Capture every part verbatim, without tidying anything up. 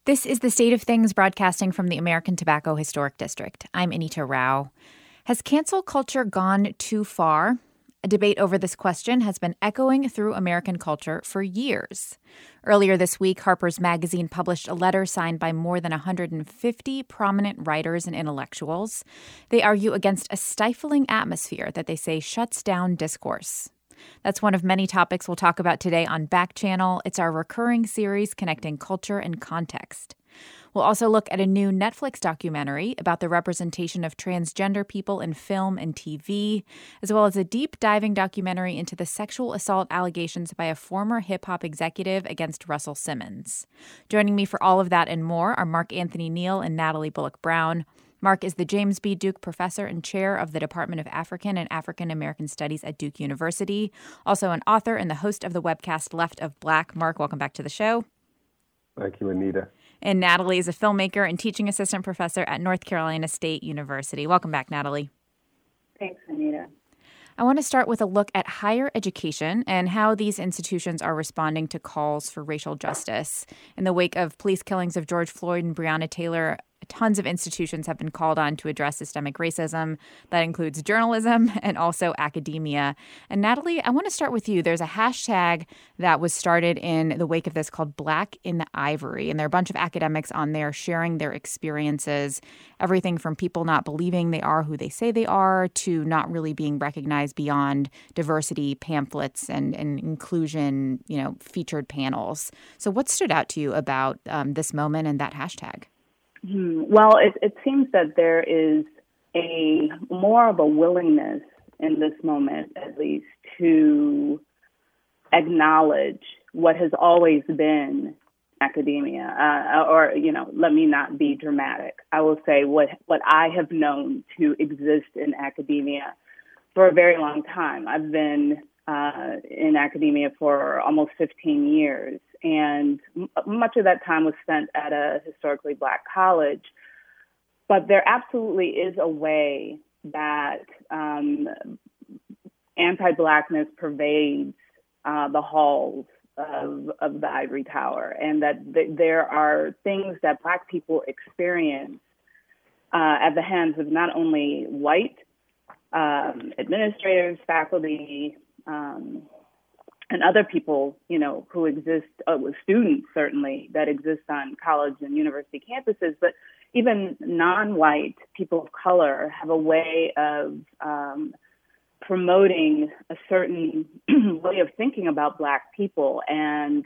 This is The State of Things, broadcasting from the American Tobacco Historic District. I'm Anita Rao. Has cancel culture gone too far? A debate over this question has been echoing through American culture for years. Earlier this week, Harper's Magazine published a letter signed by more than one hundred fifty prominent writers and intellectuals. They argue against a stifling atmosphere that they say shuts down discourse. That's one of many topics we'll talk about today on Back Channel. It's our recurring series connecting culture and context. We'll also look at a new Netflix documentary about the representation of transgender people in film and T V, as well as a deep-diving documentary into the sexual assault allegations by a former hip-hop executive against Russell Simmons. Joining me for all of that and more are Mark Anthony Neal and Natalie Bullock Brown. Mark is the James B. Duke Professor and Chair of the Department of African and African American Studies at Duke University, also an author and the host of the webcast Left of Black. Mark, welcome back to the show. Thank you, Anita. And Natalie is a filmmaker and teaching assistant professor at North Carolina State University. Welcome back, Natalie. Thanks, Anita. I want to start with a look at higher education and how these institutions are responding to calls for racial justice. In the wake of police killings of George Floyd and Breonna Taylor, tons of institutions have been called on to address systemic racism. That includes journalism and also academia. And Natalie, I want to start with you. There's a hashtag that was started in the wake of this called Black in the Ivory. And there are a bunch of academics on there sharing their experiences, everything from people not believing they are who they say they are to not really being recognized beyond diversity pamphlets and, and inclusion, you know, featured panels. So what stood out to you about um, this moment and that hashtag? Hmm. Well, it, it seems that there is a more of a willingness in this moment, at least, to acknowledge what has always been academia, uh, or, you know, let me not be dramatic. I will say what, what I have known to exist in academia for a very long time. I've been uh, in academia for almost fifteen years. And m- much of that time was spent at a historically Black college. But there absolutely is a way that um, anti-Blackness pervades uh, the halls of, of the ivory tower, and that th- there are things that Black people experience uh, at the hands of not only white um, administrators, faculty, um, and other people, you know, who exist, uh, students certainly, that exist on college and university campuses, but even non-white people of color have a way of um, promoting a certain way of thinking about Black people and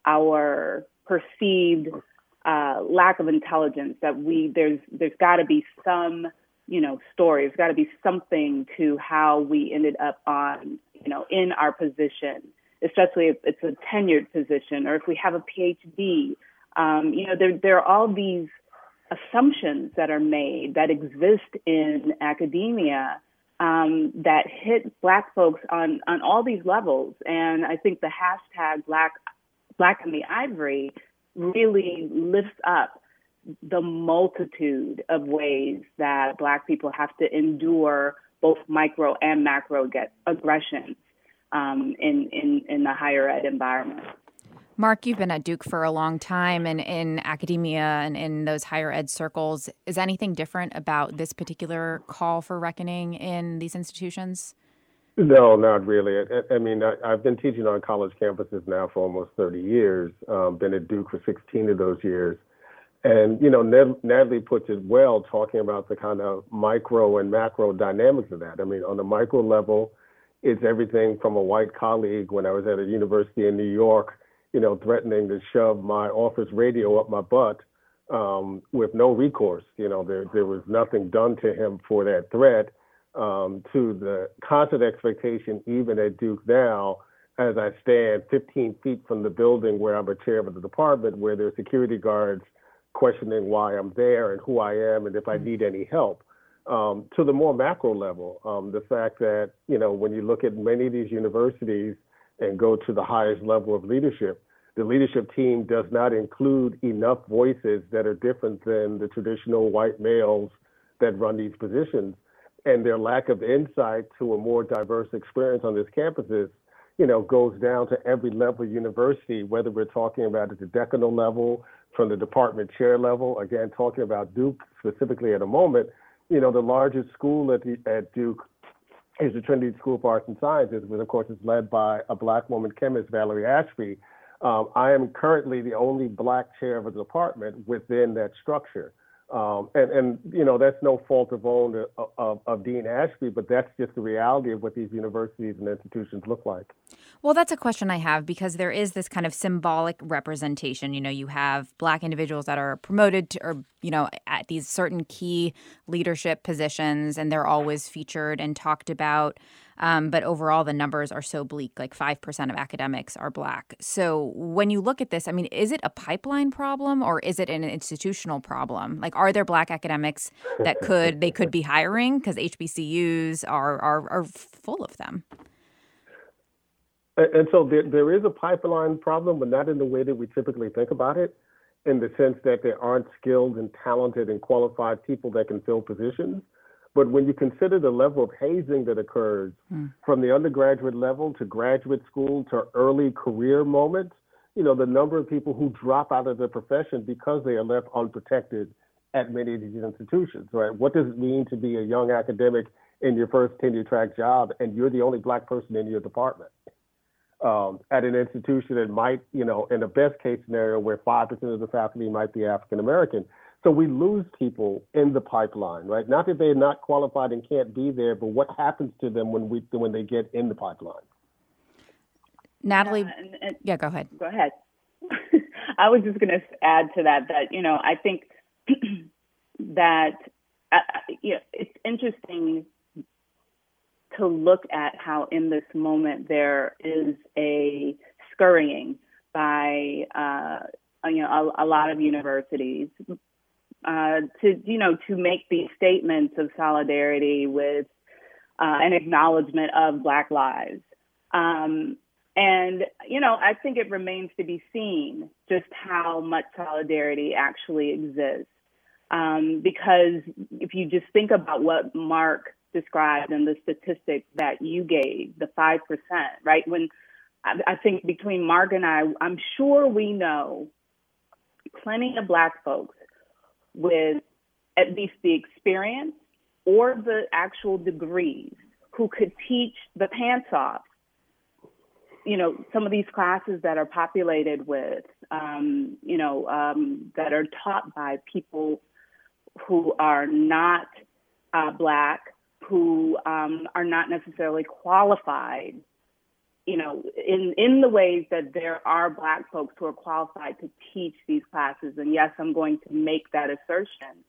our perceived uh, lack of intelligence. That we there's there's got to be some, you know, story. There's got to be something to how we ended up on, you know, in our position, especially if it's a tenured position or if we have a P H D. Um, you know, there, there are all these assumptions that are made that exist in academia um, that hit Black folks on, on all these levels. And I think the hashtag Black, Black in the Ivory really lifts up the multitude of ways that Black people have to endure both micro and macro get aggressions Um, in, in, in the higher ed environment. Mark, you've been at Duke for a long time, and in academia and in those higher ed circles, is anything different about this particular call for reckoning in these institutions? No, not really. I, I mean, I, I've been teaching on college campuses now for almost thirty years, um, been at Duke for sixteen of those years. And, you know, Natalie puts it well, talking about the kind of micro and macro dynamics of that. I mean, on the micro level, it's everything from a white colleague when I was at a university in New York, you know, threatening to shove my office radio up my butt um, with no recourse. You know, there there was nothing done to him for that threat, um, to the constant expectation, even at Duke now, as I stand fifteen feet from the building where I'm a chair of the department, where there's security guards questioning why I'm there and who I am and if I need any help. Um, to the more macro level, um, the fact that, you know, when you look at many of these universities and go to the highest level of leadership, the leadership team does not include enough voices that are different than the traditional white males that run these positions. And their lack of insight to a more diverse experience on these campuses, you know, goes down to every level of university, whether we're talking about at the decanal level, from the department chair level. Again, talking about Duke specifically at a moment, you know, the largest school at, the, at Duke is the Trinity School of Arts and Sciences, which of course is led by a Black woman chemist, Valerie Ashby. Um, I am currently the only Black chair of a department within that structure. Um, and, and, you know, that's no fault of own of, of, of Dean Ashby, but that's just the reality of what these universities and institutions look like. Well, that's a question I have because there is this kind of symbolic representation. You know, you have Black individuals that are promoted to, or, you know, at these certain key leadership positions, and they're always featured and talked about. Um, but overall, the numbers are so bleak, like five percent of academics are Black. So when you look at this, I mean, is it a pipeline problem or is it an institutional problem? Like, are there Black academics that could, they could be hiring because H B C Us are, are, are full of them? And so there, there is a pipeline problem, but not in the way that we typically think about it, in the sense that there aren't skilled and talented and qualified people that can fill positions. But when you consider the level of hazing that occurs mm. from the undergraduate level to graduate school to early career moments, you know, the number of people who drop out of the profession because they are left unprotected at many of these institutions, right? What does it mean to be a young academic in your first tenure track job and you're the only Black person in your department? Um, at an institution that might, you know, in the best case scenario where five percent of the faculty might be African American. So we lose people in the pipeline, right? Not that they're not qualified and can't be there, but what happens to them when we when they get in the pipeline? Natalie, uh, and, and, yeah, go ahead. Go ahead. I was just going to add to that that, you know, I think that, uh, you know, it's interesting to look at how in this moment there is a scurrying by, uh, you know, a, a lot of universities uh, to, you know, to make these statements of solidarity with uh, an acknowledgement of Black lives. Um, and, you know, I think it remains to be seen just how much solidarity actually exists. Um, because if you just think about what Mark described in the statistics that you gave, the five percent, right? When I, I think between Mark and I, I'm sure we know plenty of Black folks with at least the experience or the actual degrees who could teach the pants off, you know, some of these classes that are populated with, um, you know, um, that are taught by people who are not uh, Black, who um, are not necessarily qualified, you know, in, in the ways that there are Black folks who are qualified to teach these classes. And yes, I'm going to make that assertion.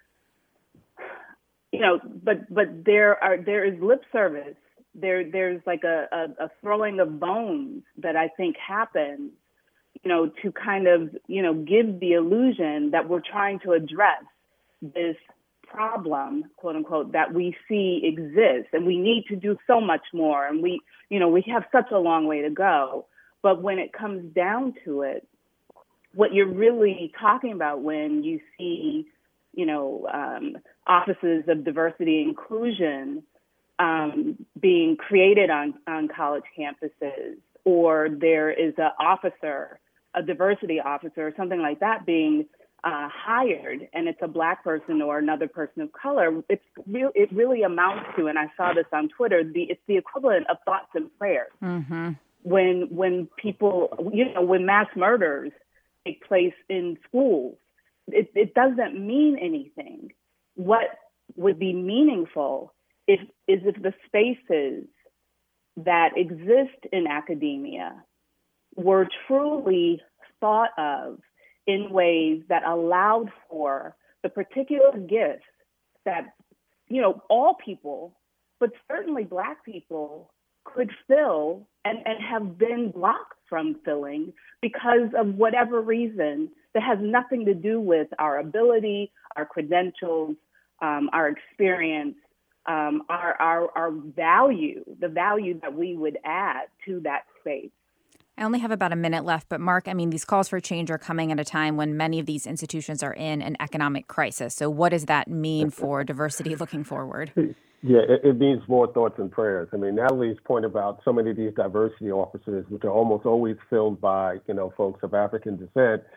You know, but but there are there is lip service. There there's like a, a, a throwing of bones that I think happens, you know, to kind of, you know, give the illusion that we're trying to address this problem, quote unquote, that we see exists, and we need to do so much more. And we, you know, we have such a long way to go. But when it comes down to it, what you're really talking about when you see, you know, um, offices of diversity and inclusion um, being created on, on college campuses, or there is an officer, a diversity officer or something like that being Uh, hired, and it's a Black person or another person of color, it's real. It really amounts to, and I saw this on Twitter, the it's the equivalent of thoughts and prayers. Mm-hmm. When when people, you know, when mass murders take place in schools, it, it doesn't mean anything. What would be meaningful if, is if the spaces that exist in academia were truly thought of in ways that allowed for the particular gifts that, you know, all people, but certainly Black people, could fill and, and have been blocked from filling because of whatever reason that has nothing to do with our ability, our credentials, um, our experience, um, our, our, our value, the value that we would add to that space. I only have about a minute left, but Mark, I mean, these calls for change are coming at a time when many of these institutions are in an economic crisis. So what does that mean for diversity looking forward? Yeah, it, it means more thoughts and prayers. I mean, Natalie's point about so many of these diversity officers, which are almost always filled by, you know, folks of African descent,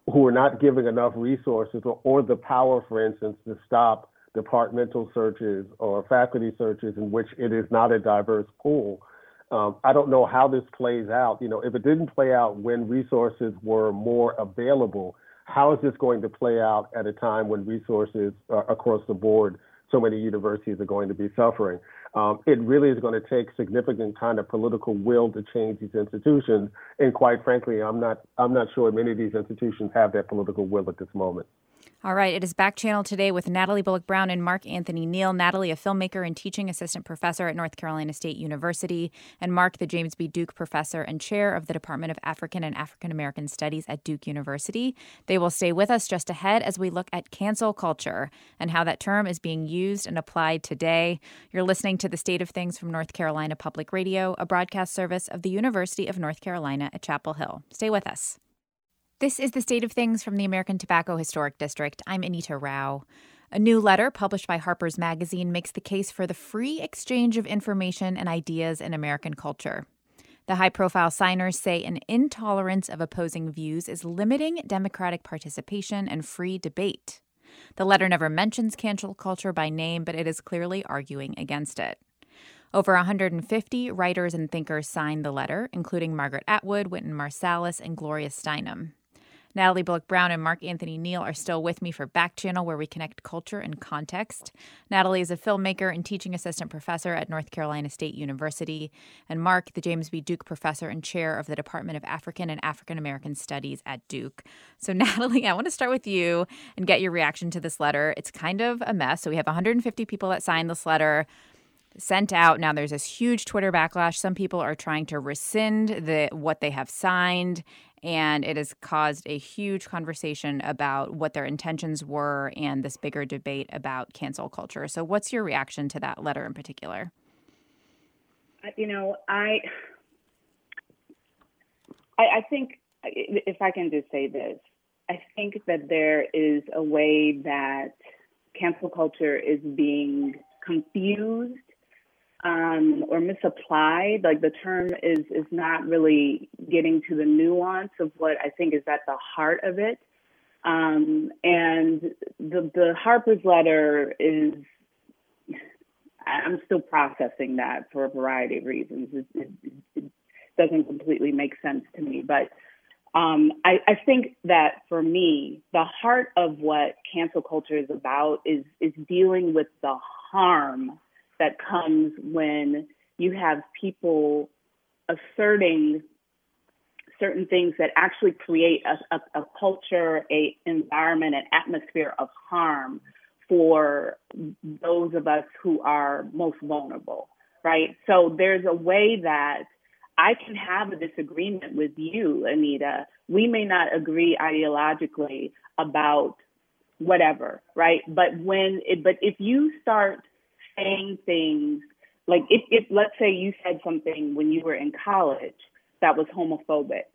who are not giving enough resources or, or the power, for instance, to stop departmental searches or faculty searches in which it is not a diverse pool. Um, I don't know how this plays out. You know, if it didn't play out when resources were more available, how is this going to play out at a time when resources uh, across the board, so many universities are going to be suffering? Um, it really is going to take significant kind of political will to change these institutions. And quite frankly, I'm not I'm not sure many of these institutions have that political will at this moment. All right, it is Back Channel today with Natalie Bullock Brown and Mark Anthony Neal. Natalie, a filmmaker and teaching assistant professor at North Carolina State University, and Mark, the James B. Duke professor and chair of the Department of African and African American Studies at Duke University. They will stay with us just ahead as we look at cancel culture and how that term is being used and applied today. You're listening to The State of Things from North Carolina Public Radio, a broadcast service of the University of North Carolina at Chapel Hill. Stay with us. This is The State of Things from the American Tobacco Historic District. I'm Anita Rao. A new letter published by Harper's Magazine makes the case for the free exchange of information and ideas in American culture. The high-profile signers say an intolerance of opposing views is limiting democratic participation and free debate. The letter never mentions cancel culture by name, but it is clearly arguing against it. Over one hundred fifty writers and thinkers signed the letter, including Margaret Atwood, Wynton Marsalis, and Gloria Steinem. Natalie Bullock Brown and Mark Anthony Neal are still with me for Back Channel, where we connect culture and context. Natalie is a filmmaker and teaching assistant professor at North Carolina State University, and Mark, the James B. Duke professor and chair of the Department of African and African American Studies at Duke. So, Natalie, I want to start with you and get your reaction to this letter. It's kind of a mess. So we have one hundred fifty people that signed this letter, sent out. Now there's this huge Twitter backlash. Some people are trying to rescind the what they have signed, and it has caused a huge conversation about what their intentions were and this bigger debate about cancel culture. So what's your reaction to that letter in particular? You know, I I, I think, if I can just say this, I think that there is a way that cancel culture is being confused Um, or misapplied. Like the term is is not really getting to the nuance of what I think is at the heart of it. Um, and the the Harper's letter is, I'm still processing that for a variety of reasons. It, it, it doesn't completely make sense to me. But um, I, I think that for me, the heart of what cancel culture is about is is dealing with the harm that comes when you have people asserting certain things that actually create a, a, a culture, a environment, an atmosphere of harm for those of us who are most vulnerable, right? So there's a way that I can have a disagreement with you, Anita. We may not agree ideologically about whatever, right? But when, it, but if you start saying things like if, if let's say you said something when you were in college that was homophobic.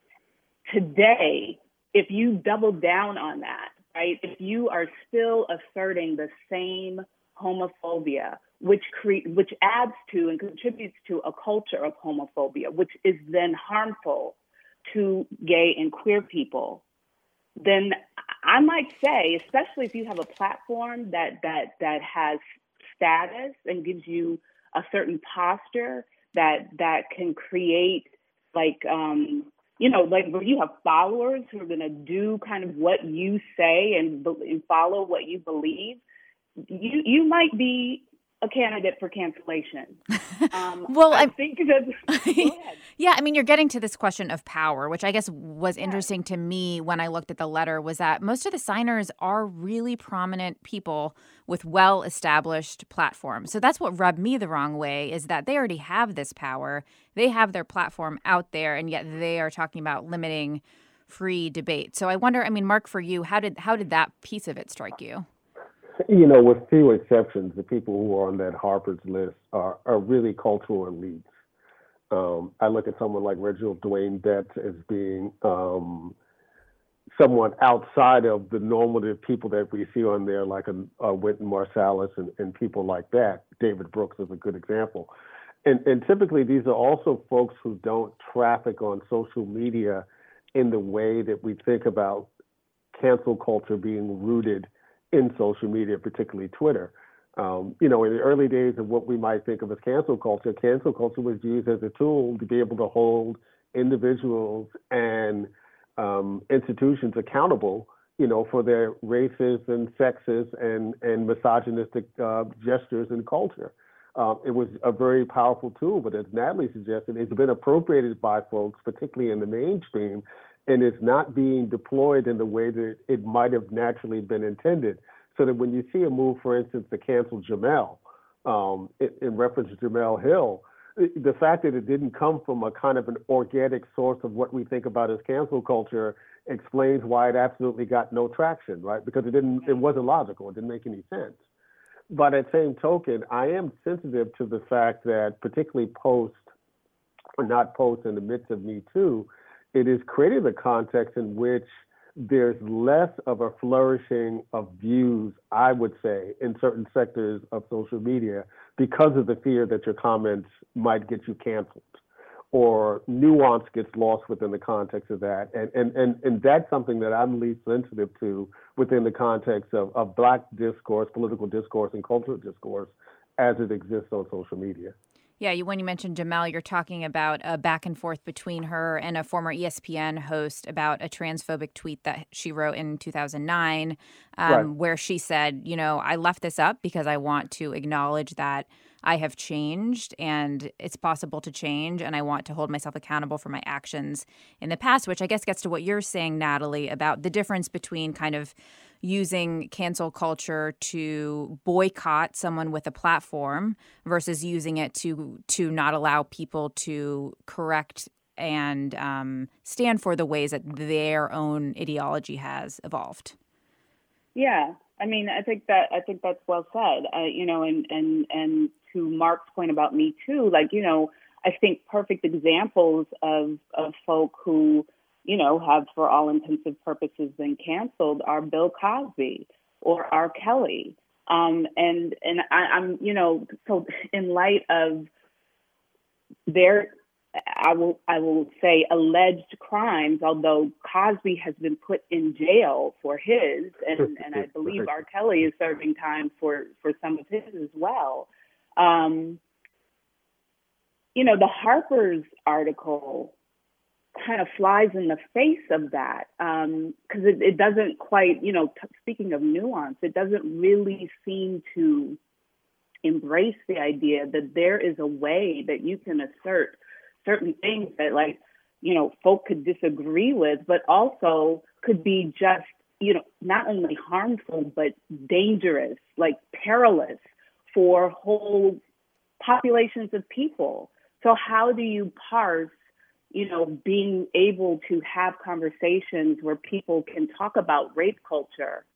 Today, if you double down on that, right, if you are still asserting the same homophobia, which cre- which adds to and contributes to a culture of homophobia, which is then harmful to gay and queer people, then I might say, especially if you have a platform that that that has status and gives you a certain posture that that can create like um you know like where you have followers who are going to do kind of what you say and, and follow what you believe, you you might be a candidate for cancellation. Um, well, I I'm, think that. Yeah, I mean, you're getting to this question of power, which I guess was interesting to me when I looked at the letter, was that most of the signers are really prominent people with well-established platforms. So that's what rubbed me the wrong way, is that they already have this power. They have their platform out there, and yet they are talking about limiting free debate. So I wonder, I mean, Mark, for you, how did how did that piece of it strike you? You know, with few exceptions, the people who are on that Harper's list are, are really cultural elites. Um, I look at someone like Reginald Dwayne Betts as being um, someone outside of the normative people that we see on there, like a, a Wynton Marsalis and, and people like that. David Brooks is a good example. And, and typically, these are also folks who don't traffic on social media in the way that we think about cancel culture being rooted in social media, particularly Twitter. Um, you know, in the early days of what we might think of as cancel culture, cancel culture was used as a tool to be able to hold individuals and um, institutions accountable, you know, for their racist and sexist and, and misogynistic uh, gestures and culture. Um, it was a very powerful tool, but as Natalie suggested, it's been appropriated by folks, particularly in the mainstream, and it's not being deployed in the way that it might have naturally been intended. So that when you see a move, for instance, to cancel Jamel, um, in, in reference to Jamel Hill, the fact that it didn't come from a kind of an organic source of what we think about as cancel culture explains why it absolutely got no traction, right? Because it didn't, it wasn't logical. It didn't make any sense. By that same token, I am sensitive to the fact that, particularly post, or not post, in the midst of Me Too, it is creating a context in which there's less of a flourishing of views, I would say, in certain sectors of social media because of the fear that your comments might get you canceled, or nuance gets lost within the context of that. And and and, and that's something that I'm least sensitive to within the context of, of Black discourse, political discourse, and cultural discourse as it exists on social media. Yeah, you, when you mentioned Jamel, you're talking about a back and forth between her and a former E S P N host about a transphobic tweet that she wrote in two thousand nine, um, right. where she said, you know, I left this up because I want to acknowledge that I have changed and it's possible to change, and I want to hold myself accountable for my actions in the past, which I guess gets to what you're saying, Natalie, about the difference between kind of using cancel culture to boycott someone with a platform versus using it to to not allow people to correct and um, stand for the ways that their own ideology has evolved. Yeah, I mean, I think that I think that's well said. Uh, you know, and and and to Mark's point about Me Too, like, you know, I think perfect examples of of folk who, you know, have for all intents and purposes been canceled are Bill Cosby or R. Kelly. Um, and and I, I'm, you know, so in light of their, I will I will say alleged crimes, although Cosby has been put in jail for his, and, and I believe R. Kelly is serving time for, for some of his as well. Um, you know, the Harper's article kind of flies in the face of that, because um, it, it doesn't quite, you know, t- speaking of nuance, it doesn't really seem to embrace the idea that there is a way that you can assert certain things that, like, you know, folk could disagree with, but also could be just, you know, not only harmful, but dangerous, like perilous for whole populations of people. So how do you parse, you know, being able to have conversations where people can talk about rape culture,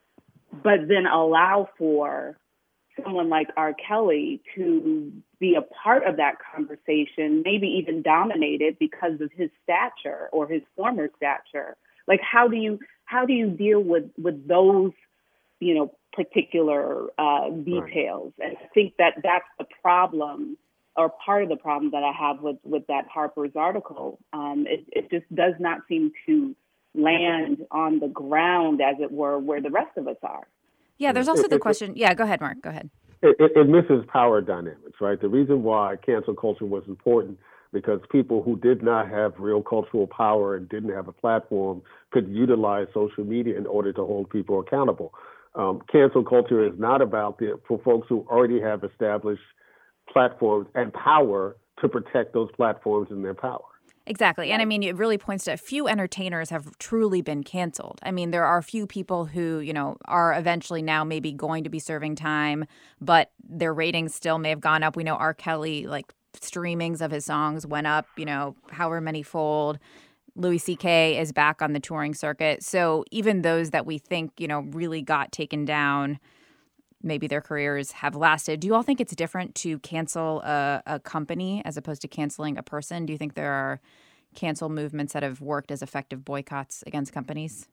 but then allow for someone like R. Kelly to be a part of that conversation, maybe even dominate it because of his stature or his former stature? Like, how do you how do you deal with, with those, you know, particular uh, details? Right. And I think that that's the problem, or part of the problem that I have with, with that Harper's article. Um, it, it just does not seem to land on the ground, as it were, where the rest of us are. Yeah, there's also it, the question. It, yeah, go ahead, Mark. Go ahead. It, it, it misses power dynamics, right? The reason why cancel culture was important, because people who did not have real cultural power and didn't have a platform could utilize social media in order to hold people accountable. Um, cancel culture is not about the, for folks who already have established platforms and power to protect those platforms and their power. Exactly. And I mean, it really points to a few entertainers have truly been canceled. I mean, there are a few people who, you know, are eventually now maybe going to be serving time, but their ratings still may have gone up. We know R. Kelly, like, streamings of his songs went up, you know, however many fold. Louis C K is back on the touring circuit. So even those that we think, you know, really got taken down, maybe their careers have lasted. Do you all think it's different to cancel a, a company as opposed to canceling a person? Do you think there are cancel movements that have worked as effective boycotts against companies?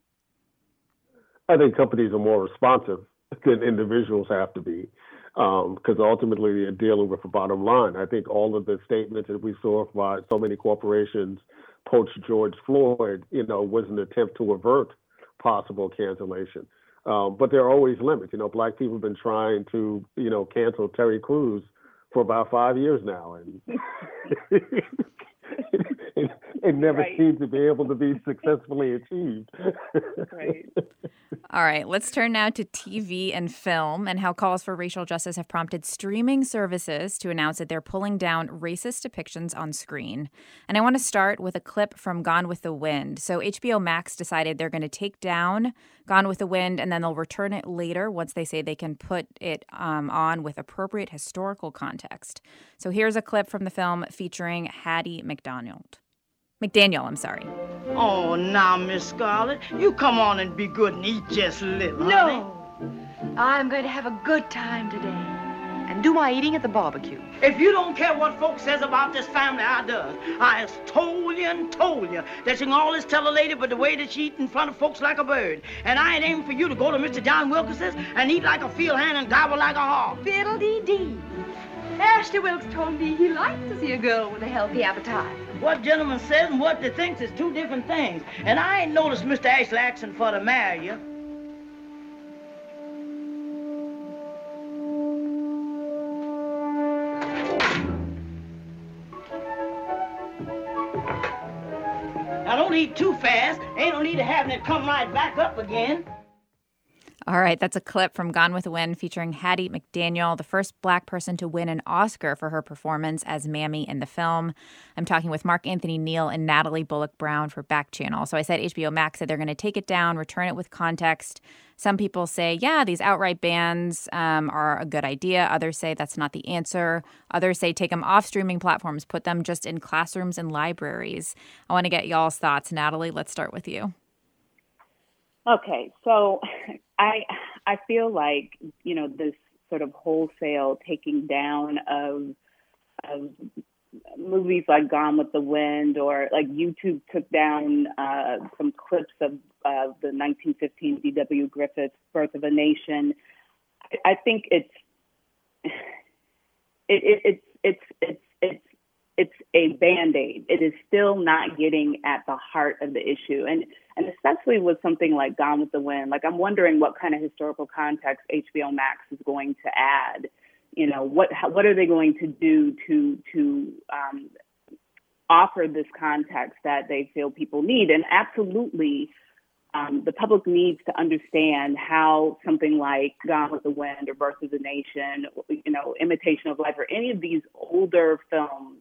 I think companies are more responsive than individuals have to be, because um, ultimately they're dealing with a bottom line. I think all of the statements that we saw by so many corporations post George Floyd, you know, was an attempt to avert possible cancellation. Um, but there are always limits. You know, black people have been trying to, you know, cancel Terry Crews for about five years now, and it, it never right. seems to be able to be successfully achieved. Right. All right, let's turn now to T V and film and how calls for racial justice have prompted streaming services to announce that they're pulling down racist depictions on screen. And I want to start with a clip from Gone with the Wind. So H B O Max decided they're going to take down Gone with the Wind, and then they'll return it later once they say they can put it um, on with appropriate historical context. So here's a clip from the film featuring Hattie McDaniel. McDaniel, I'm sorry. Oh, now, Miss Scarlett, you come on and be good and eat just a little, honey. No, I'm going to have a good time today and do my eating at the barbecue. If you don't care what folks says about this family, I does. I has told you and told you that you can always tell a lady but the way that she eat in front of folks like a bird. And I ain't aiming for you to go to Mister John Wilkins's and eat like a field hand and gobble like a hog. Fiddle-dee-dee. Ashley Wilkes told me he likes to see a girl with a healthy appetite. What gentleman says and what they thinks is two different things. And I ain't noticed Mister Ashley asking for to marry you. Now don't eat too fast. Ain't no need of having it come right back up again. All right, that's a clip from Gone with the Wind featuring Hattie McDaniel, the first black person to win an Oscar for her performance as Mammy in the film. I'm talking with Mark Anthony Neal and Natalie Bullock Brown for Back Channel. So I said H B O Max said they're going to take it down, return it with context. Some people say, yeah, these outright bans um, are a good idea. Others say that's not the answer. Others say take them off streaming platforms, put them just in classrooms and libraries. I want to get y'all's thoughts. Natalie, let's start with you. Okay, so I I feel like, you know, this sort of wholesale taking down of of movies like Gone with the Wind, or like YouTube took down uh, some clips of uh, the nineteen fifteen D W Griffith's Birth of a Nation. I, I think it's it, it, it's it's it's it's it's a Band-Aid. It is still not getting at the heart of the issue, and and especially with something like Gone with the Wind. Like, I'm wondering what kind of historical context H B O Max is going to add. You know, what how, what are they going to do to to um, offer this context that they feel people need? And absolutely, um, the public needs to understand how something like Gone with the Wind or Birth of the Nation, you know, Imitation of Life, or any of these older films,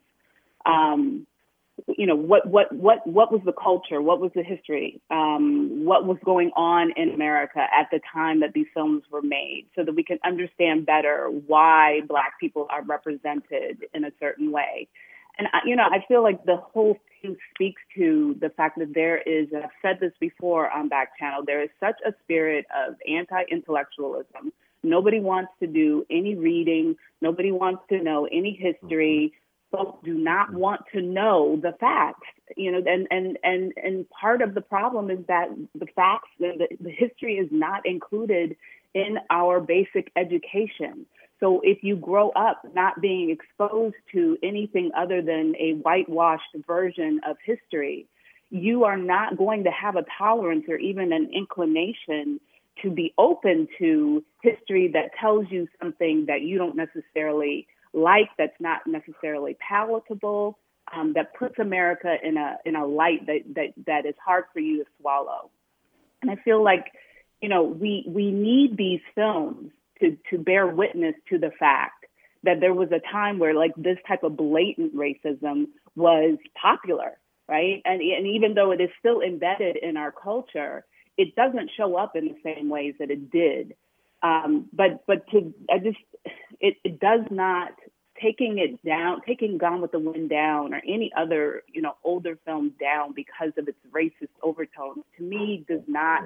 um, you know, what what what what was the culture? What was the history? Um, what was going on in America at the time that these films were made, so that we can understand better why Black people are represented in a certain way. And, you know, I feel like the whole thing speaks to the fact that there is, and I've said this before on Back Channel, there is such a spirit of anti-intellectualism. Nobody wants to do any reading. Nobody wants to know any history. Folks do not want to know the facts, you know, and, and, and, and part of the problem is that the facts, the, the history is not included in our basic education. So if you grow up not being exposed to anything other than a whitewashed version of history, you are not going to have a tolerance or even an inclination to be open to history that tells you something that you don't necessarily like, that's not necessarily palatable, um, that puts America in a in a light that, that, that is hard for you to swallow. And I feel like, you know, we we need these films to, to bear witness to the fact that there was a time where, like, this type of blatant racism was popular, right? And, and even though it is still embedded in our culture, it doesn't show up in the same ways that it did. Um, but but to I just it, it does not taking it down, taking Gone with the Wind down, or any other, you know, older film down because of its racist overtones, to me does not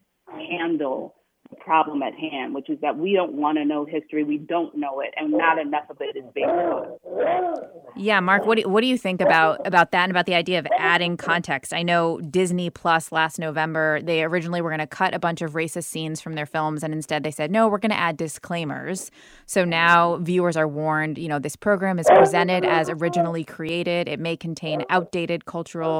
handle the problem at hand, which is that we don't want to know history, we don't know it, and not enough of it is being taught. Yeah, Mark, what do, what do you think about, about that and about the idea of adding context? I know Disney Plus last November, they originally were going to cut a bunch of racist scenes from their films, and instead they said, no, we're going to add disclaimers. So now viewers are warned, you know, this program is presented as originally created. It may contain outdated cultural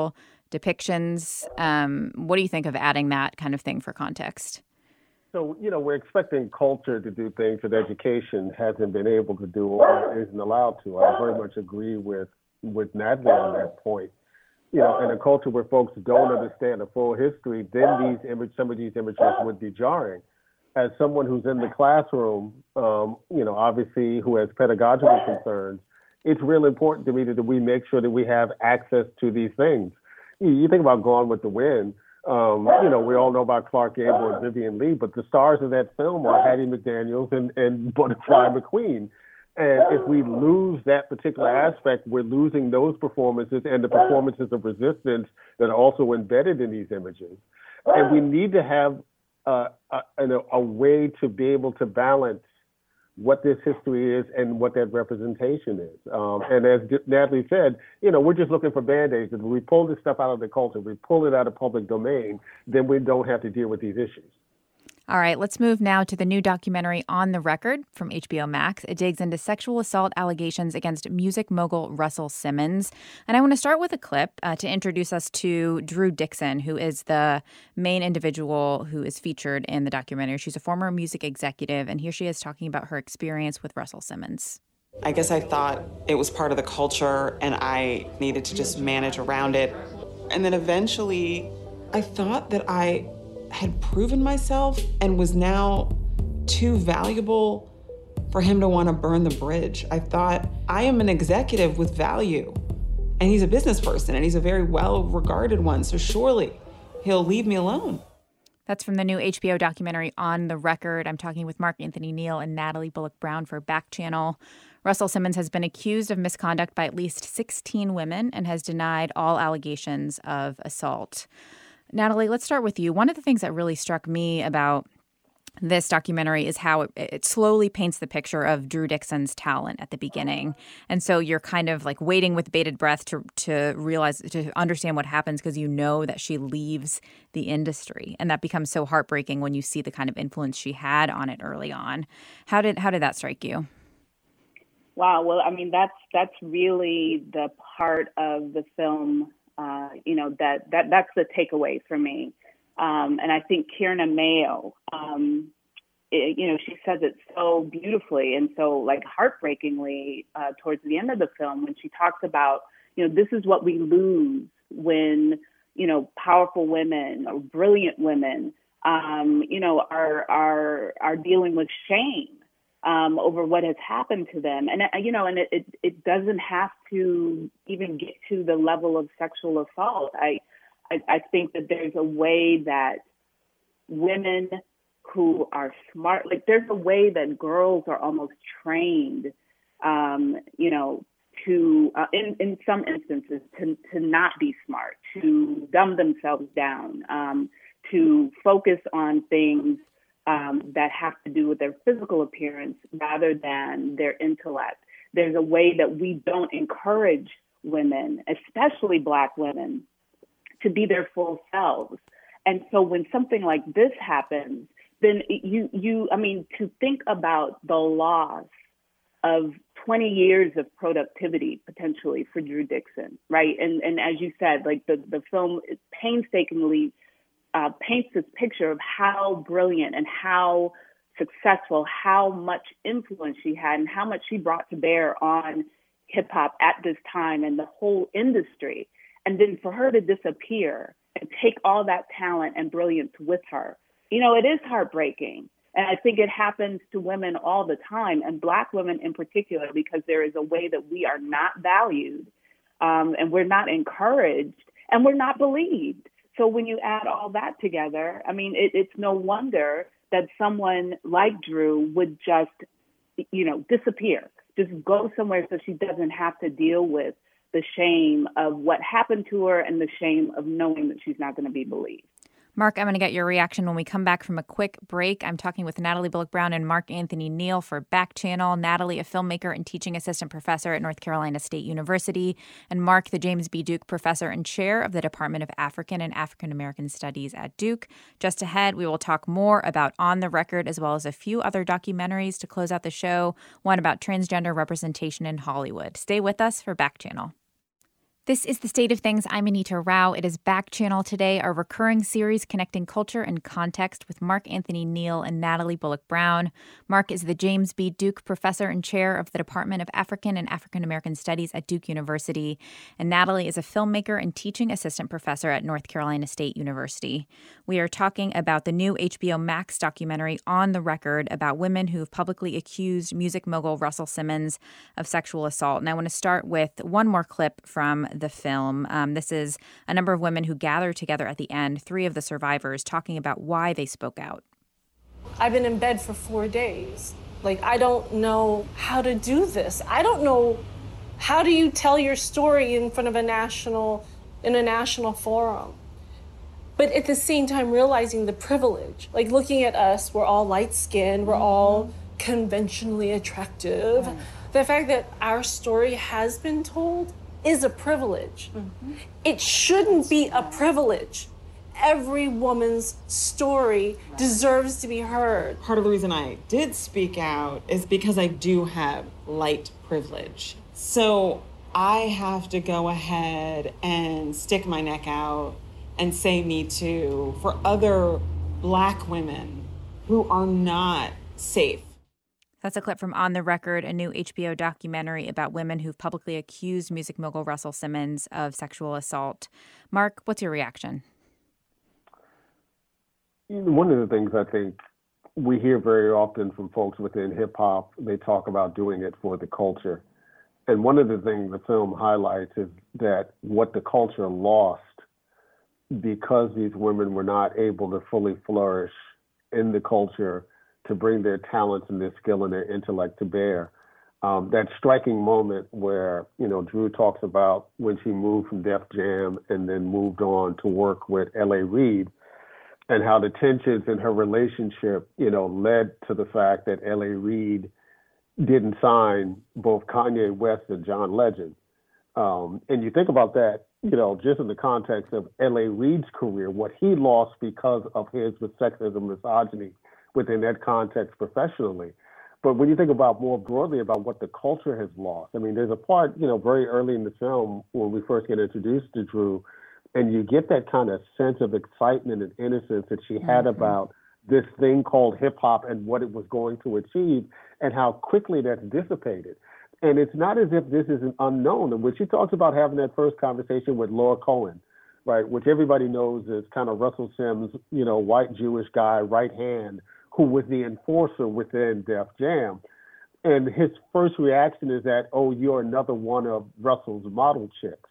depictions. Um, what do you think of adding that kind of thing for context? So, you know, we're expecting culture to do things that education hasn't been able to do or isn't allowed to. I very much agree with, with Natalie on that point. You know, in a culture where folks don't understand the full history, then these image, some of these images would be jarring. As someone who's in the classroom, um, you know, obviously who has pedagogical concerns, it's really important to me that we make sure that we have access to these things. You, you think about Gone with the Wind. Um, you know, we all know about Clark Gable and Vivian Leigh, but the stars of that film are Hattie McDaniels and, and Butterfly McQueen. And if we lose that particular aspect, we're losing those performances and the performances of resistance that are also embedded in these images. And we need to have uh, a, a, a way to be able to balance what this history is and what that representation is. Um, and as Natalie said, you know, we're just looking for Band-Aids. If we pull this stuff out of the culture, we pull it out of public domain, then we don't have to deal with these issues. All right, let's move now to the new documentary On the Record from H B O Max. It digs into sexual assault allegations against music mogul Russell Simmons. And I want to start with a clip uh, to introduce us to Drew Dixon, who is the main individual who is featured in the documentary. She's a former music executive, and here she is talking about her experience with Russell Simmons. I guess I thought it was part of the culture, and I needed to just manage around it. And then eventually, I thought that I had proven myself and was now too valuable for him to want to burn the bridge. I thought, I am an executive with value, and he's a business person, and he's a very well-regarded one, so surely he'll leave me alone. That's from the new H B O documentary On the Record. I'm talking with Mark Anthony Neal and Natalie Bullock Brown for Back Channel. Russell Simmons has been accused of misconduct by at least sixteen women and has denied all allegations of assault. Natalie, let's start with you. One of the things that really struck me about this documentary is how it, it slowly paints the picture of Drew Dixon's talent at the beginning. And so you're kind of like waiting with bated breath to to realize, to understand what happens, because you know that she leaves the industry. And that becomes so heartbreaking when you see the kind of influence she had on it early on. How did how did that strike you? Wow. Well, I mean, that's that's really the part of the film Uh, you know, that, that that's the takeaway for me. Um, and I think Kierna Mayo, um, it, you know, she says it so beautifully and so like heartbreakingly uh, towards the end of the film when she talks about, you know, this is what we lose when, you know, powerful women or brilliant women, um, you know, are, are, are dealing with shame Um, over what has happened to them. And, uh, you know, and it, it, it doesn't have to even get to the level of sexual assault. I, I, I think that there's a way that women who are smart, like there's a way that girls are almost trained, um, you know, to, uh, in, in some instances, to, to not be smart, to dumb themselves down, um, to focus on things Um, that have to do with their physical appearance rather than their intellect. There's a way that we don't encourage women, especially Black women, to be their full selves. And so when something like this happens, then you, you, I mean, to think about the loss of twenty years of productivity potentially for Drew Dixon, right? And and as you said, like the, the film painstakingly Uh, paints this picture of how brilliant and how successful, how much influence she had and how much she brought to bear on hip hop at this time and the whole industry. And then for her to disappear and take all that talent and brilliance with her, you know, it is heartbreaking. And I think it happens to women all the time, and Black women in particular, because there is a way that we are not valued um, and we're not encouraged and we're not believed. So when you add all that together, I mean, it, it's no wonder that someone like Drew would just, you know, disappear, just go somewhere so she doesn't have to deal with the shame of what happened to her and the shame of knowing that she's not going to be believed. Mark, I'm going to get your reaction when we come back from a quick break. I'm talking with Natalie Bullock Brown and Mark Anthony Neal for Back Channel. Natalie, a filmmaker and teaching assistant professor at North Carolina State University, and Mark, the James B. Duke professor and chair of the Department of African and African American Studies at Duke. Just ahead, we will talk more about On the Record, as well as a few other documentaries to close out the show, one about transgender representation in Hollywood. Stay with us for Back Channel. This is The State of Things. I'm Anita Rao. It is Back Channel today, our recurring series connecting culture and context with Mark Anthony Neal and Natalie Bullock Brown. Mark is the James B. Duke Professor and Chair of the Department of African and African American Studies at Duke University. And Natalie is a filmmaker and teaching assistant professor at North Carolina State University. We are talking about the new H B O Max documentary On the Record about women who have publicly accused music mogul Russell Simmons of sexual assault. And I want to start with one more clip from the film. Um, this is a number of women who gather together at the end, three of the survivors, talking about why they spoke out. I've been in bed for four days. Like, I don't know how to do this. I don't know, how do you tell your story in front of a national, in a national forum? But at the same time, realizing the privilege, like looking at us, we're all light-skinned, we're mm-hmm. all conventionally attractive. Right. The fact that our story has been told is a privilege. Mm-hmm. It shouldn't be a privilege. Every woman's story right. deserves to be heard. Part of the reason I did speak out is because I do have light privilege. So I have to go ahead and stick my neck out and say me too for other Black women who are not safe. That's a clip from On the Record, a new H B O documentary about women who've publicly accused music mogul Russell Simmons of sexual assault. Mark, what's your reaction? One of the things I think we hear very often from folks within hip hop, they talk about doing it for the culture. And one of the things the film highlights is that what the culture lost because these women were not able to fully flourish in the culture to bring their talents and their skill and their intellect to bear. Um, that striking moment where, you know, Drew talks about when she moved from Def Jam and then moved on to work with L A Reid, and how the tensions in her relationship, you know, led to the fact that L A Reid didn't sign both Kanye West and John Legend. Um, and you think about that, you know, just in the context of L A Reid's career, what he lost because of his sexism, misogyny, within that context professionally. But when you think about more broadly about what the culture has lost, I mean, there's a part, you know, very early in the film when we first get introduced to Drew, and you get that kind of sense of excitement and innocence that she had mm-hmm. about this thing called hip hop and what it was going to achieve and how quickly that's dissipated. And it's not as if this is an unknown. And when she talks about having that first conversation with Laura Cohen, right, which everybody knows is kind of Russell Sims, you know, white Jewish guy, right hand, who was the enforcer within Def Jam. And his first reaction is that, oh, you're another one of Russell's model chicks.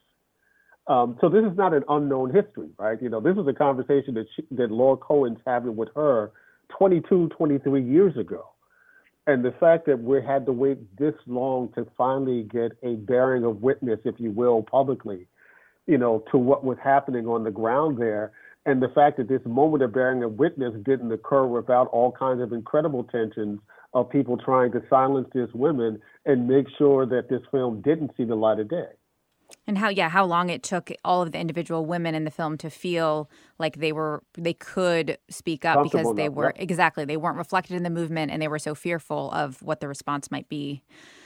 Um, so this is not an unknown history, right? You know, this is a conversation that she, that Laura Cohen's having with her twenty-two, twenty-three years ago. And the fact that we had to wait this long to finally get a bearing of witness, if you will, publicly, you know, to what was happening on the ground there. And the fact that this moment of bearing of witness didn't occur without all kinds of incredible tensions of people trying to silence these women and make sure that this film didn't see the light of day. And how, yeah, how long it took all of the individual women in the film to feel like they were, they could speak up because they were, yeah. exactly, they weren't reflected in the movement and they were so fearful of what the response might be.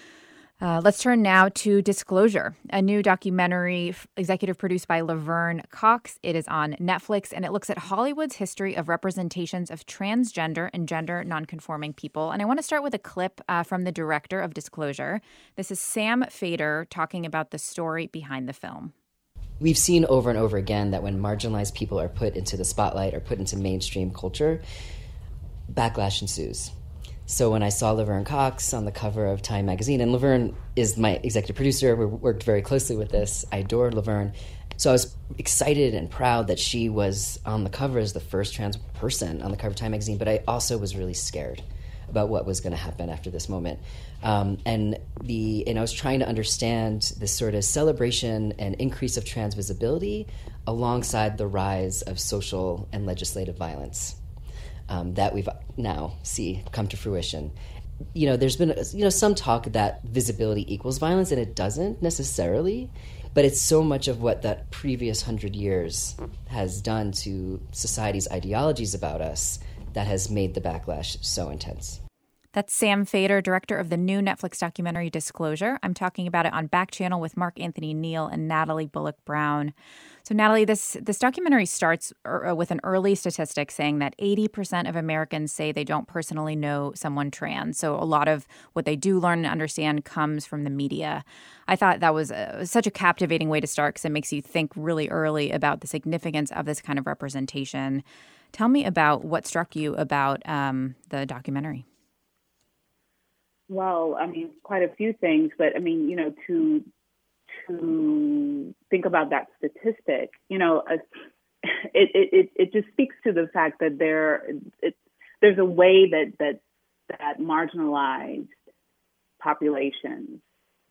Uh, let's turn now to Disclosure, a new documentary executive produced by Laverne Cox. It is on Netflix, and it looks at Hollywood's history of representations of transgender and gender nonconforming people. And I want to start with a clip uh, from the director of Disclosure. This is Sam Feder talking about the story behind the film. We've seen over and over again that when marginalized people are put into the spotlight or put into mainstream culture, backlash ensues. So when I saw Laverne Cox on the cover of Time magazine, and Laverne is my executive producer, we worked very closely with this. I adored Laverne. So I was excited and proud that she was on the cover as the first trans person on the cover of Time magazine, but I also was really scared about what was going to happen after this moment. Um, and the and I was trying to understand this sort of celebration and increase of trans visibility alongside the rise of social and legislative violence. Um, that we've now see come to fruition. You know, there's been you know some talk that visibility equals violence, and it doesn't necessarily, but it's so much of what that previous hundred years has done to society's ideologies about us that has made the backlash so intense. That's Sam Feder, director of the new Netflix documentary Disclosure. I'm talking about it on Back Channel with Mark Anthony Neal and Natalie Bullock Brown. So, Natalie, this this documentary starts er, with an early statistic saying that eighty percent of Americans say they don't personally know someone trans. So a lot of what they do learn and understand comes from the media. I thought that was a, such a captivating way to start because it makes you think really early about the significance of this kind of representation. Tell me about what struck you about um, the documentary. Well, I mean, quite a few things, but I mean, you know, to to think about that statistic, you know, uh, it, it it just speaks to the fact that there it, there's a way that that that marginalized populations,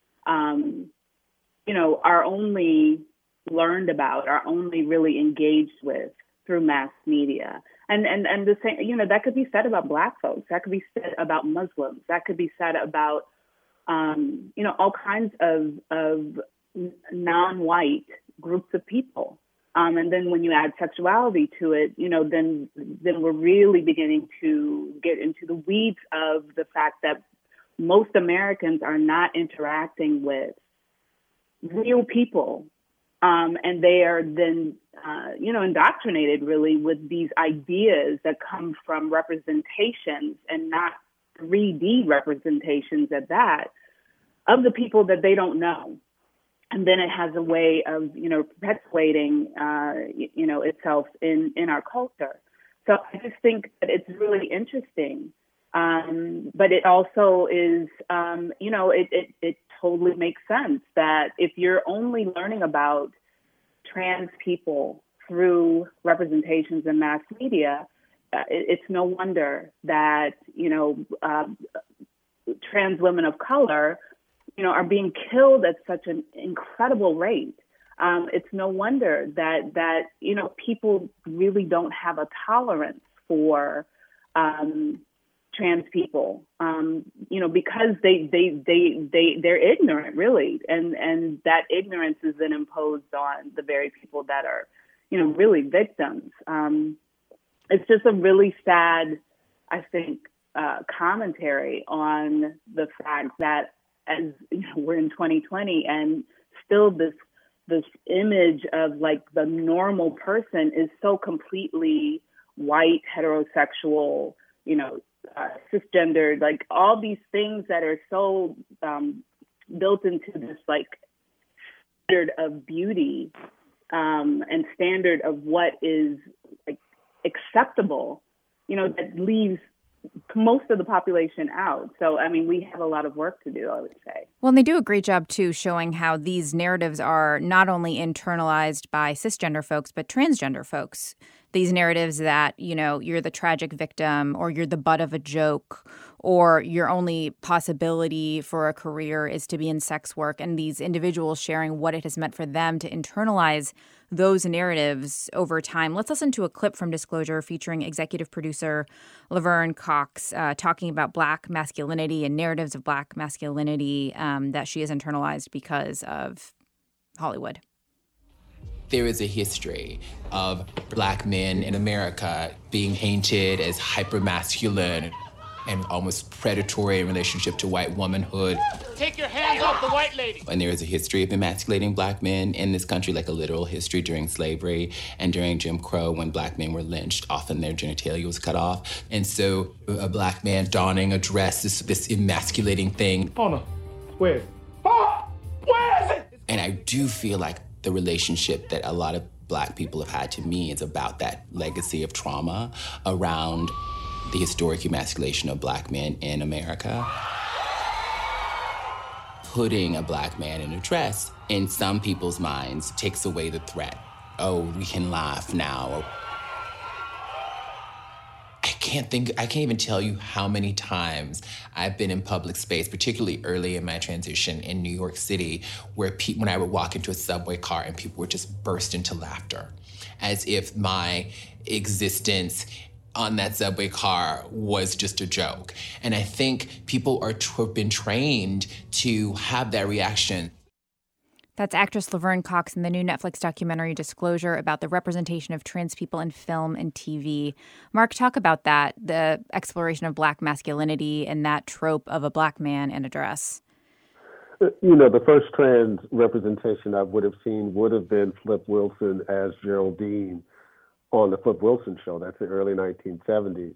um, you know, are only learned about, are only really engaged with through mass media. And, and and the same, you know, that could be said about Black folks. That could be said about Muslims. That could be said about, um, you know, all kinds of of non-white groups of people. Um, and then when you add sexuality to it, you know, then then we're really beginning to get into the weeds of the fact that most Americans are not interacting with real people. Um, and they are then, uh, you know, indoctrinated really with these ideas that come from representations and not three D representations at that of the people that they don't know. And then it has a way of, you know, perpetuating, uh, you know, itself in, in our culture. So I just think that it's really interesting. Um, but it also is, um, you know, it, it, it totally makes sense that if you're only learning about trans people through representations in mass media, uh, it, it's no wonder that, you know, uh, trans women of color, you know, are being killed at such an incredible rate. Um, it's no wonder that, that, you know, people really don't have a tolerance for um, trans people, um, you know, because they, they, they, they, they're ignorant, really. And, and that ignorance is then imposed on the very people that are, you know, really victims. Um, it's just a really sad, I think, uh, commentary on the fact that as you know, we're in twenty twenty and still this, this image of like the normal person is so completely white, heterosexual, you know, Uh, cisgendered, like all these things that are so um, built into this like standard of beauty um, and standard of what is like acceptable, you know, that leaves most of the population out. So, I mean, we have a lot of work to do, I would say. Well, and they do a great job, too, showing how these narratives are not only internalized by cisgender folks, but transgender folks. These narratives that, you know, you're the tragic victim or you're the butt of a joke or your only possibility for a career is to be in sex work, and these individuals sharing what it has meant for them to internalize those narratives over time. Let's listen to a clip from Disclosure featuring executive producer Laverne Cox uh, talking about Black masculinity and narratives of Black masculinity um, that she has internalized because of Hollywood. There is a history of Black men in America being painted as hypermasculine and almost predatory in relationship to white womanhood. Take your hands off the white lady. And there is a history of emasculating Black men in this country, like a literal history during slavery and during Jim Crow when Black men were lynched. Often their genitalia was cut off. And so a Black man donning a dress, this, this emasculating thing. Oh, no. Where? Oh, where is it? And I do feel like the relationship that a lot of Black people have had to me is about that legacy of trauma around the historic emasculation of Black men in America. Putting a Black man in a dress, in some people's minds, takes away the threat. Oh, we can laugh now. I can't think, I can't even tell you how many times I've been in public space, particularly early in my transition in New York City, where pe- when I would walk into a subway car and people would just burst into laughter, as if my existence on that subway car was just a joke. And I think people are have been trained to have that reaction. That's actress Laverne Cox in the new Netflix documentary Disclosure about the representation of trans people in film and T V. Mark, talk about that, the exploration of Black masculinity and that trope of a Black man in a dress. You know, the first trans representation I would have seen would have been Flip Wilson as Geraldine on the Flip Wilson Show. That's the early nineteen seventies.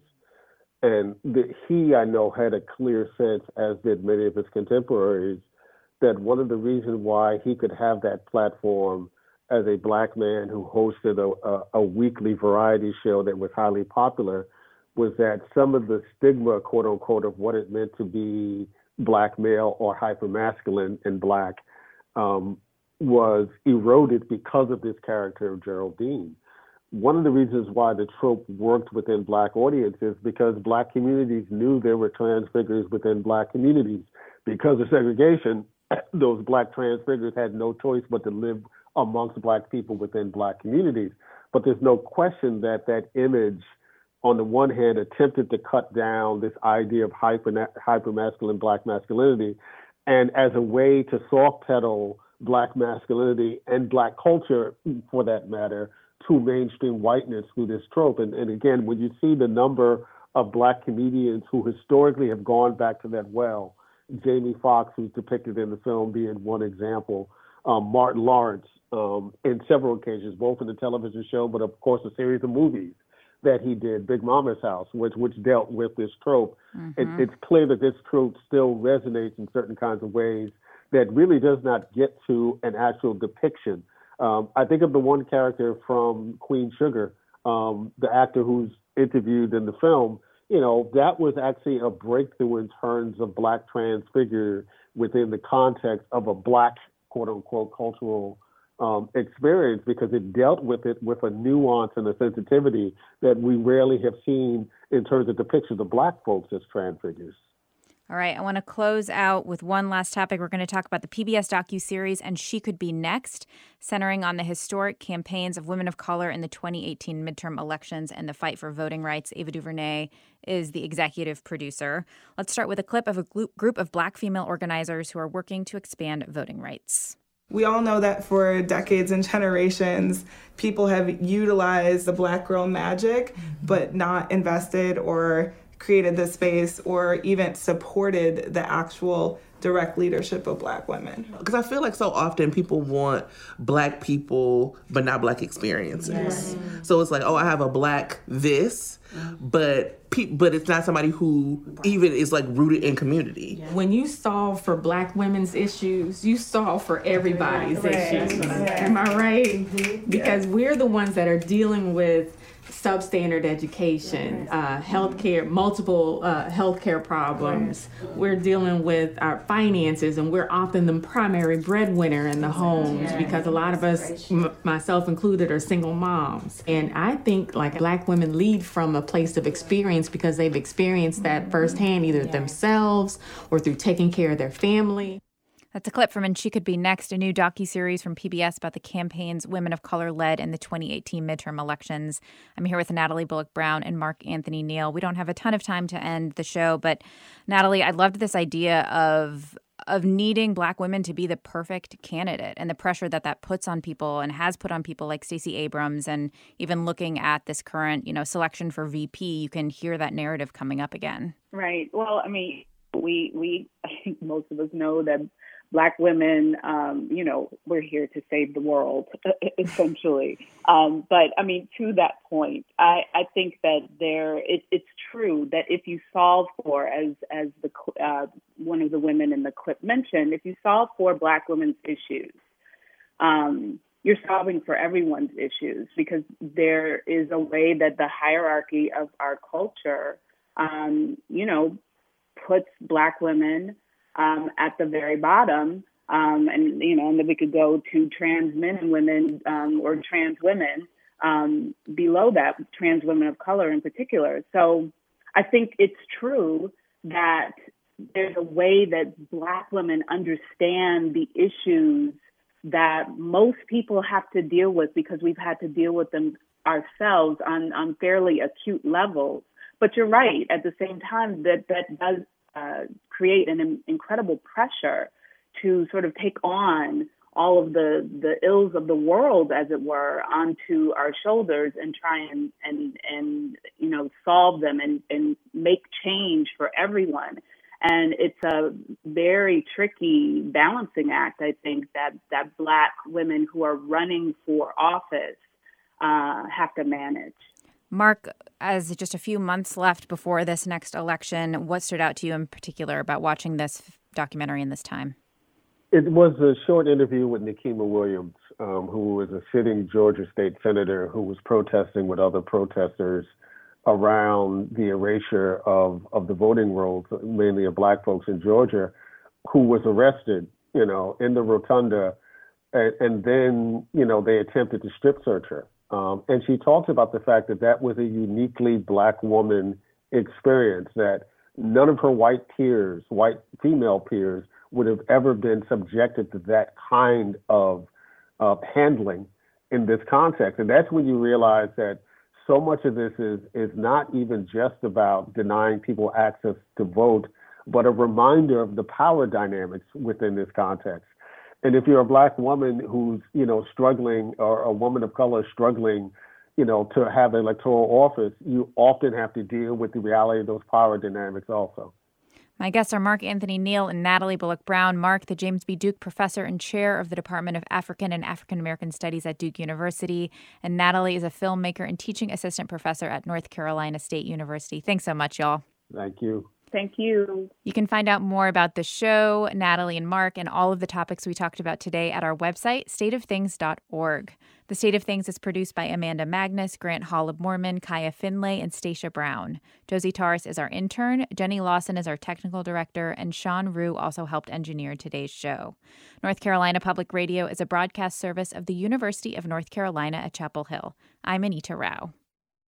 And the, he, I know, had a clear sense, as did many of his contemporaries, that one of the reasons why he could have that platform as a Black man who hosted a, a, a weekly variety show that was highly popular was that some of the stigma, quote unquote, of what it meant to be Black male or hypermasculine and Black um, was eroded because of this character of Geraldine. One of the reasons why the trope worked within Black audiences because Black communities knew there were trans figures within Black communities. Because of segregation, those Black trans figures had no choice but to live amongst Black people within Black communities. But there's no question that that image, on the one hand, attempted to cut down this idea of hyper, hyper-masculine Black masculinity, and as a way to soft pedal Black masculinity and Black culture, for that matter, to mainstream whiteness through this trope. And, and again, when you see the number of Black comedians who historically have gone back to that well, Jamie Foxx, who's depicted in the film, being one example. Um, Martin Lawrence, um, in several occasions, both in the television show, but of course a series of movies that he did, Big Mama's House, which which dealt with this trope. Mm-hmm. It, it's clear that this trope still resonates in certain kinds of ways that really does not get to an actual depiction. Um, I think of the one character from Queen Sugar, um, the actor who's interviewed in the film. You know, that was actually a breakthrough in terms of Black trans figure within the context of a Black, quote unquote, cultural um, experience, because it dealt with it with a nuance and a sensitivity that we rarely have seen in terms of depictions of Black folks as trans figures. All right, I want to close out with one last topic. We're going to talk about the P B S docuseries And She Could Be Next, centering on the historic campaigns of women of color in the twenty eighteen midterm elections and the fight for voting rights. Ava DuVernay is the executive producer. Let's start with a clip of a group of Black female organizers who are working to expand voting rights. We all know that for decades and generations, people have utilized the Black girl magic, but not invested or created the space or even supported the actual direct leadership of Black women. Because I feel like so often people want Black people, but not Black experiences. Yes. So it's like, oh, I have a Black this, but pe- but it's not somebody who even is like rooted in community. When you solve for Black women's issues, you solve for everybody's right. issues. Right. Am I right? Mm-hmm. Because we're the ones that are dealing with substandard education, uh, healthcare, multiple uh, healthcare problems. We're dealing with our finances, and we're often the primary breadwinner in the homes because a lot of us, m- myself included, are single moms. And I think like Black women lead from a place of experience because they've experienced that firsthand, either themselves or through taking care of their family. That's a clip from And She Could Be Next, a new docuseries from P B S about the campaigns women of color led in the twenty eighteen midterm elections. I'm here with Natalie Bullock-Brown and Mark Anthony Neal. We don't have a ton of time to end the show, but Natalie, I loved this idea of of needing Black women to be the perfect candidate and the pressure that that puts on people and has put on people like Stacey Abrams. And even looking at this current, you know, selection for V P, you can hear that narrative coming up again. Right. Well, I mean, we we I think most of us know that Black women, um, you know, we're here to save the world, essentially. Um, but I mean, to that point, I, I think that there, it, it's true that if you solve for, as as the uh, one of the women in the clip mentioned, if you solve for Black women's issues, um, you're solving for everyone's issues, because there is a way that the hierarchy of our culture, um, you know, puts Black women Um, at the very bottom, um, and you know, and then we could go to trans men and women, um, or trans women um, below that, trans women of color in particular. So I think it's true that there's a way that Black women understand the issues that most people have to deal with, because we've had to deal with them ourselves on, on fairly acute levels. But you're right, at the same time, that that does Uh, create an in- incredible pressure to sort of take on all of the, the ills of the world, as it were, onto our shoulders and try and, and, and you know, solve them and, and make change for everyone. And it's a very tricky balancing act, I think, that, that Black women who are running for office uh, have to manage. Mark, as just a few months left before this next election, what stood out to you in particular about watching this documentary in this time? It was a short interview with Nikema Williams, um, who was a sitting Georgia state senator who was protesting with other protesters around the erasure of, of the voting rolls, mainly of Black folks in Georgia, who was arrested, you know, in the rotunda. And, and then, you know, they attempted to strip search her. Um, and she talks about the fact that that was a uniquely Black woman experience, that none of her white peers, white female peers, would have ever been subjected to that kind of uh, handling in this context. And that's when you realize that so much of this is is not even just about denying people access to vote, but a reminder of the power dynamics within this context. And if you're a Black woman who's, you know, struggling, or a woman of color struggling, you know, to have electoral office, you often have to deal with the reality of those power dynamics also. My guests are Mark Anthony Neal and Natalie Bullock Brown. Mark, the James B. Duke Professor and Chair of the Department of African and African American Studies at Duke University. And Natalie is a filmmaker and teaching assistant professor at North Carolina State University. Thanks so much, y'all. Thank you. Thank you. You can find out more about the show, Natalie and Mark, and all of the topics we talked about today at our website, state of things dot org. The State of Things is produced by Amanda Magnus, Grant Holub-Mormon, Kaya Finlay, and Stacia Brown. Josie Taurus is our intern, Jenny Lawson is our technical director, and Sean Rue also helped engineer today's show. North Carolina Public Radio is a broadcast service of the University of North Carolina at Chapel Hill. I'm Anita Rao.